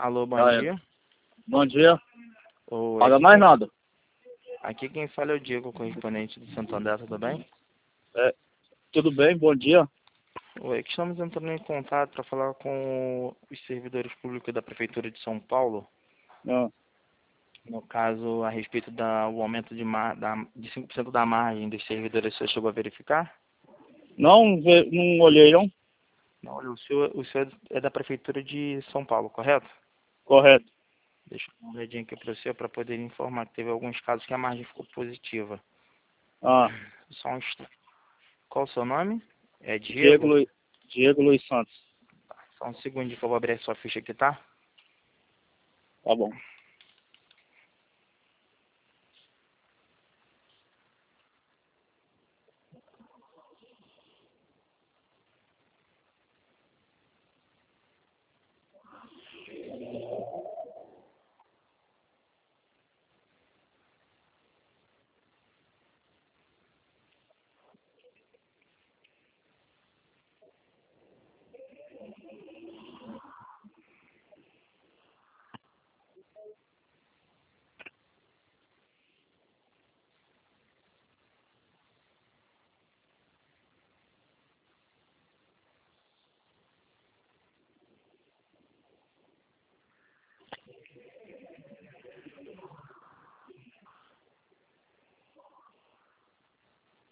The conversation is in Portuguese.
Alô, bom Ah, é. dia. Bom dia. Oi, Paga mais nada. aqui quem fala é o Diego, correspondente do Santander, tudo bem? É, tudo bem? Bom dia. Oi, aqui estamos entrando em contato para falar com os servidores públicos da Prefeitura de São Paulo, Ah, no caso, a respeito do aumento de 5% da margem dos servidores. Você chegou a verificar? não, não olhei, não. Não, olha, o senhor é da Prefeitura de São Paulo, correto? Correto. Deixa eu dar uma olhadinha aqui para o senhor para poder informar que teve alguns casos que a margem ficou positiva. Ah, Só um instante. Qual o seu nome? É Diego, Diego? Diego Luiz Santos. Só um segundo que eu vou abrir a sua ficha aqui, tá? Tá bom.